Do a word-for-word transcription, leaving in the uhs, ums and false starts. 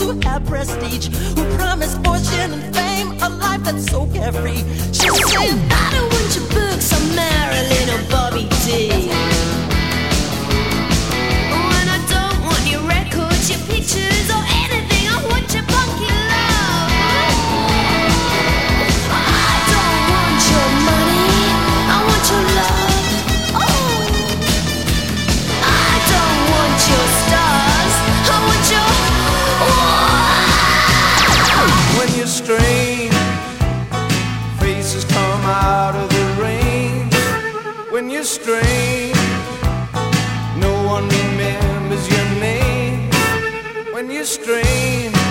to have prestige, who promised fortune and fame, a life that's so carefree. She was saying, I don't want your books on Marilyn or Bobby D. When I don't want your records, your pictures, or anything, I want your funky love. I don't want your money, I want your love. Oh, I don't want your stars, I want your. Oh. When you're strange, faces come out of the rain. When you're strange, no one remembers your name. When you're strange,